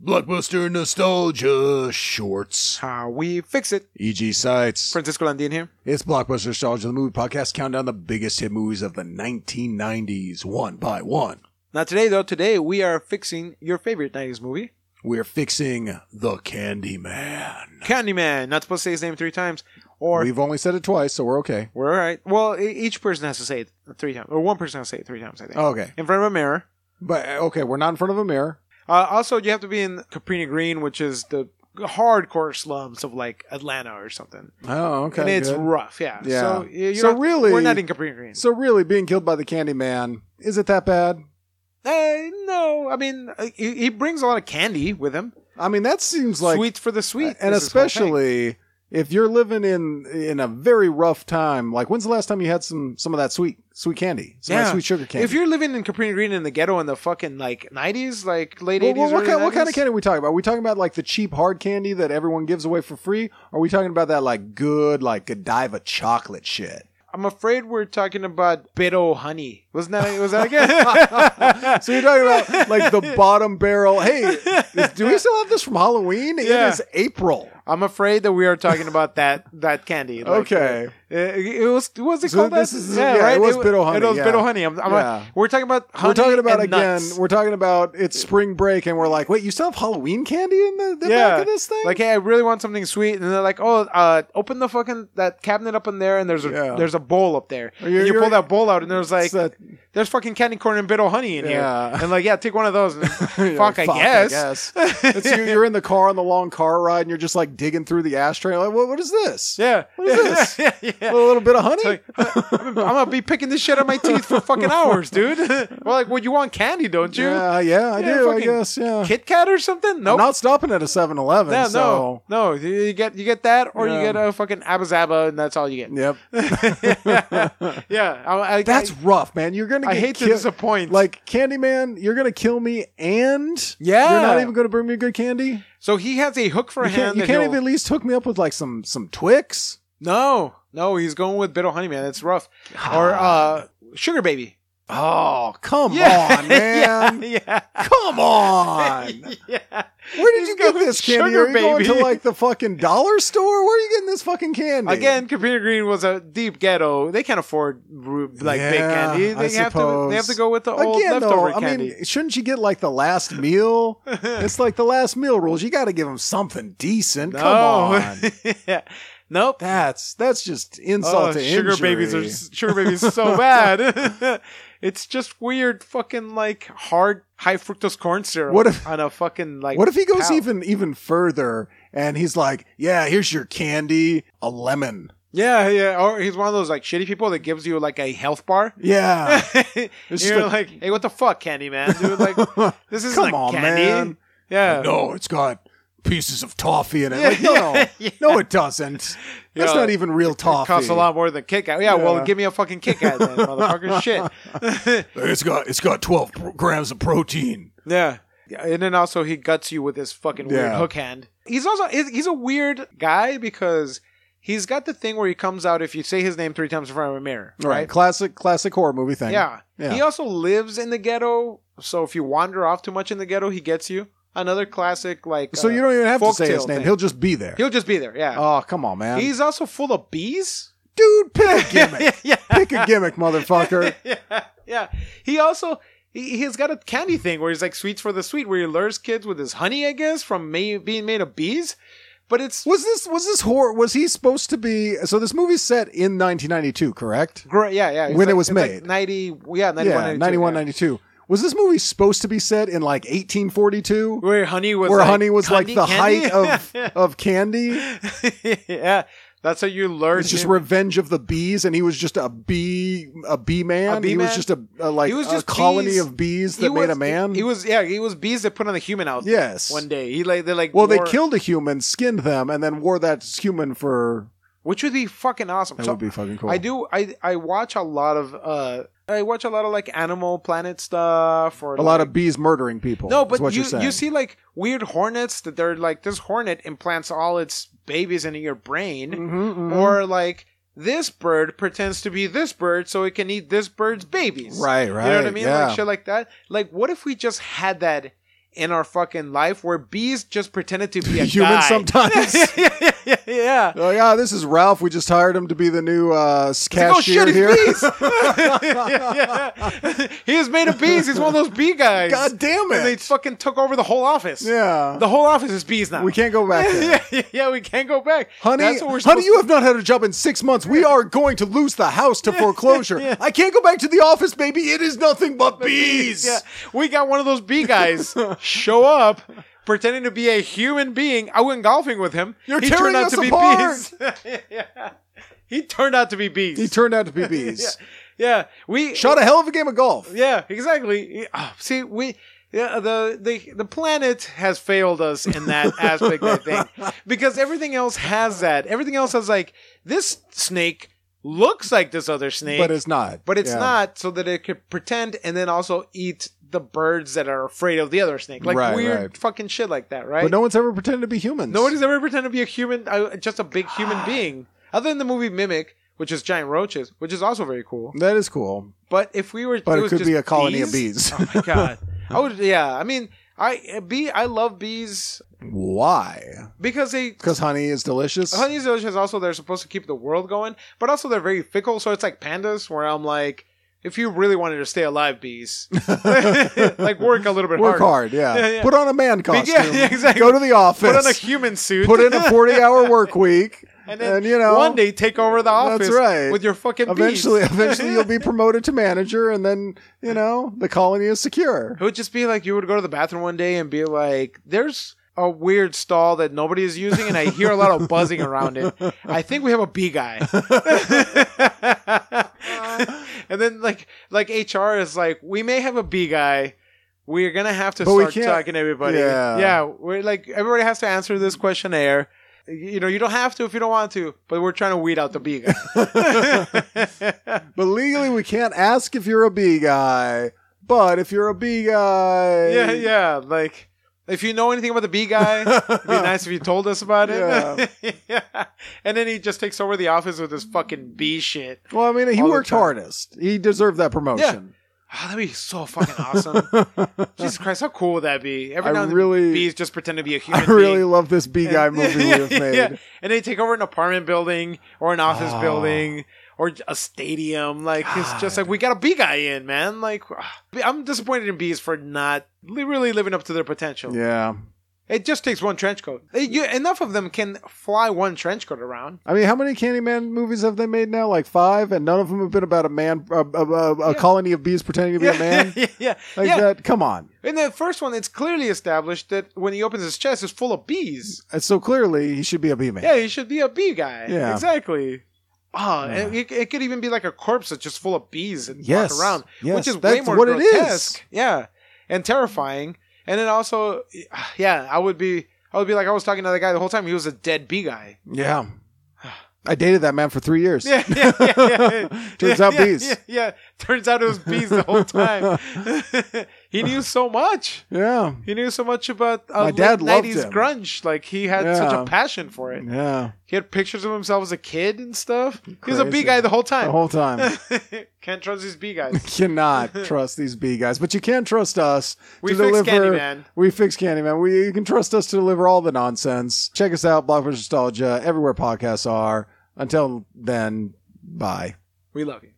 Blockbuster Nostalgia Shorts. How we fix it. E.G. Sites. Francisco Landin here. It's Blockbuster Nostalgia, the movie podcast, counting down the biggest hit movies of the 1990s, one by one. Not today, though. Today, we are fixing your favorite 90s movie. We're fixing The Candyman. Candyman. Not supposed to say his name 3 times. Or We've only said it twice, so we're okay. we're all right. Well, each person has to say it 3 times. Or one person has to say it 3 times, I think. Okay. In front of a mirror. But, okay, we're not in front of a mirror. Also, you have to be in Cabrini Green, which is the hardcore slums of, like, Atlanta or something. Oh, okay. And it's good. rough, yeah. Yeah. So really, we're not in Cabrini Green. So really, being killed by the Candyman, is it that bad? No. I mean, he brings a lot of candy with him. I mean, that seems like... Sweets for the sweet. And is his whole thing. especially if you're living in a very rough time, like when's the last time you had some of that sweet candy? Some of that sweet sugar candy. If you're living in Cabrini Green in the ghetto in the fucking like 90s, like late 80s, what early 90s? kind of candy are we talking about? Are we talking about like the cheap hard candy that everyone gives away for free? Or are we talking about that like good, like Godiva chocolate shit? I'm afraid we're talking about Bitter Honey. Was that again? So you're talking about like the bottom barrel. Hey, do we still have this from Halloween? Yeah. It is April. I'm afraid that we are talking about that candy. Like, Okay. It was it So called this that? is- yeah, it was Bitter Honey, It was yeah. Bitter Honey. Yeah. We're talking about honey. We're talking about and nuts. we're talking about it's spring break, and we're like, wait, you still have Halloween candy in the back of this thing? Like, hey, I really want something sweet, and they're like, oh, open the fucking that cabinet up in there, and there's a bowl up there, and you pull that bowl out, and there's like, there's fucking candy corn and Bitter Honey in here, and like, yeah, take one of those. And fuck, I guess. It's you're in the car on the long car ride, and you're just like digging through the ashtray, like, what is this? Yeah, What is this? yeah. A little bit of honey? Like, I'm gonna be picking this shit out of my teeth for fucking hours, dude. Well, like, well, you want candy, don't you? Yeah, I do. I fucking guess. Yeah. Kit Kat or something? Nope. I'm not stopping at a 7-Eleven. Yeah, so. no. You get that, or Yeah. you get a fucking Abba Zaba, and that's all you get. Yep. Yeah, That's rough, man. You're gonna. I get hate to killed. disappoint. Like Candyman, you're gonna kill me, and Yeah. you're not even gonna bring me good candy. So he has a hook for a hand. You can't even at least hook me up with like some Twix. No, he's going with Bitter Honey, man. It's rough. Or Sugar Baby. Oh, come Yeah. on, man. Yeah. Come on. Yeah. Where did He's you get going this candy? Sugar Are you going Baby. to like the fucking dollar store? Where are you getting this fucking candy? Again, Cabrini Green was a deep ghetto. They can't afford like big candy. I They have suppose. to go with the old Again, leftover though, candy. I mean, shouldn't you get like the last meal? It's like the last meal rules. You got to give them something decent. Come on. Yeah. Nope. That's just insult to sugar injury. Sugar babies are so bad. It's just weird fucking like hard high fructose corn syrup What if- on a fucking like What if he goes pouch. even further and he's like, yeah, here's your candy, a lemon. Yeah. Or he's one of those like shitty people that gives you like a health bar. Yeah. You're like, hey, what the fuck, candy man? Dude, like this isn't Come like on, candy. man. Yeah. No, it's got pieces of toffee in it. Yeah, Like, no, yeah. no, it doesn't. That's Yeah. not even real toffee. It costs a lot more than Kit Kat. Yeah, Yeah. well, give me a fucking Kit Kat then, motherfucker. Shit. It's got 12 grams of protein. Yeah. And then also he guts you with his fucking weird Yeah. hook hand. He's a weird guy because he's got the thing where he comes out if you say his name 3 times in front of a mirror. Right. Classic horror movie thing. Yeah. Yeah. He also lives in the ghetto, so if you wander off too much in the ghetto, he gets you. Another classic like So you don't even have to say his folktale name. thing. He'll just be there. He'll just be there, yeah. Oh, come on, man. He's also full of bees. Dude, pick a gimmick. Yeah. Pick a gimmick, motherfucker. Yeah. He also he's got a candy thing where he's like sweets for the sweet, where he lures kids with his honey, I guess, from being made of bees. But it's Was this horror? Was he supposed to be? So this movie's set in 1992, correct? great. Yeah. It's When it like- was it's made. like 90. Yeah, 91. Yeah, 92, 91, yeah. 92. Was this movie supposed to be set in like 1842? Where honey was Like the candy? height of candy? Yeah, that's how you learn. It's just Revenge of the Bees, and he was just a bee man. A bee He was man? just He was just colony bees. of bees He that made was- a man. He was bees that put on the human out. Yes. One day they Well, they wore- killed a human, skinned them, and then wore that human for. which would be fucking awesome. That So would be fucking cool. I watch a lot of like Animal Planet stuff or a lot of bees murdering people. No, is but what you're saying. you see like weird hornets that they're like this hornet implants all its babies into your brain, Mm-hmm, or like this bird pretends to be this bird so it can eat this bird's babies. Right, You know what I mean? yeah. Like shit like that. Like what if we just had that in our fucking life where bees just pretended to be a human guy. sometimes. Yeah. Oh yeah, this is Ralph. We just hired him to be the new cashier here. He is made of bees. He's one of those bee guys. God damn it! And they fucking took over the whole office. Yeah, the whole office is bees now. We can't go back there. Yeah, we can't go back. Honey, you have not had a job in 6 months. We are going to lose the house to foreclosure. Yeah. I can't go back to the office, baby. It is nothing but bees. Yeah, we got one of those bee guys show up pretending to be a human being. I went golfing with him. He turned out to be bees. Yeah. He turned out to be bees. Yeah. We shot a hell of a game of golf. Yeah, exactly. See, the planet has failed us in that aspect, I think, because everything else has that. Everything else has like this snake looks like this other snake, but it's not. Not, so that it could pretend and then also eat the birds that are afraid of the other snake, like weird fucking shit like that, right? But no one's ever pretended to be humans. Nobody's ever pretended to be a human, just a big human being, other than the movie Mimic, which is giant roaches, which is also very cool. That is cool. But if we were, but it could be a colony of bees. Oh my god, I would. Yeah, I mean, I love bees. Why? Because honey is delicious. Honey is delicious. Also, they're supposed to keep the world going, but also they're very fickle. So it's like pandas, where I'm like, if you really wanted to stay alive, bees, like work a little bit harder. Work hard, yeah. Put on a man costume. Yeah, exactly. Go to the office. Put on a human suit. Put in a 40-hour work week. And then one day take over the office. That's right. With your fucking eventually bees. You'll be promoted to manager, and then, the colony is secure. It would just be like you would go to the bathroom one day and be like, there's a weird stall that nobody is using, and I hear a lot of buzzing around it. I think we have a bee guy. And then like HR is like, we may have a bee guy. We're going to have to start talking to everybody. Yeah. We're like, everybody has to answer this questionnaire. You don't have to if you don't want to, but we're trying to weed out the bee guy. But legally, we can't ask if you're a bee guy. But if you're a bee guy... Yeah. Like, if you know anything about the bee guy, it'd be nice if you told us about it. Yeah. And then he just takes over the office with his fucking bee shit. Well, I mean, he worked hardest. He deserved that promotion. Yeah. Oh, that'd be so fucking awesome. Jesus Christ, how cool would that be? Every now and then bees just pretend to be a human being. I really love this bee guy movie we've made. Yeah. And they take over an apartment building or an office building or a stadium. Like, it's just like, we got a bee guy in, man. Like, I'm disappointed in bees for not really living up to their potential. Yeah. It just takes one trench coat. Enough of them can fly one trench coat around. I mean, how many Candyman movies have they made now? Like 5, and none of them have been about a man, a colony of bees pretending to be a man. That. Come on. In the first one, it's clearly established that when he opens his chest, it's full of bees. And so clearly, he should be a bee man. Yeah, he should be a bee guy. Yeah, exactly. And it could even be like a corpse that's just full of bees and walk around, which is way more grotesque. It is. Yeah, and terrifying. And then also, I would be like, I was talking to the guy the whole time. He was a dead bee guy. Yeah. I dated that man for 3 years. Yeah. Turns out bees. Yeah. Turns out it was bees the whole time. He knew so much. Yeah. He knew so much about my dad loved 90s him. grunge. Like, he had such a passion for it. Yeah. He had pictures of himself as a kid and stuff. Crazy. He was a bee guy the whole time. Can't trust these bee guys. Cannot trust these bee guys. But you can trust us to deliver. Candyman. We fix Candyman. You can trust us to deliver all the nonsense. Check us out, Blockbuster Nostalgia, everywhere podcasts are. Until then, bye. We love you.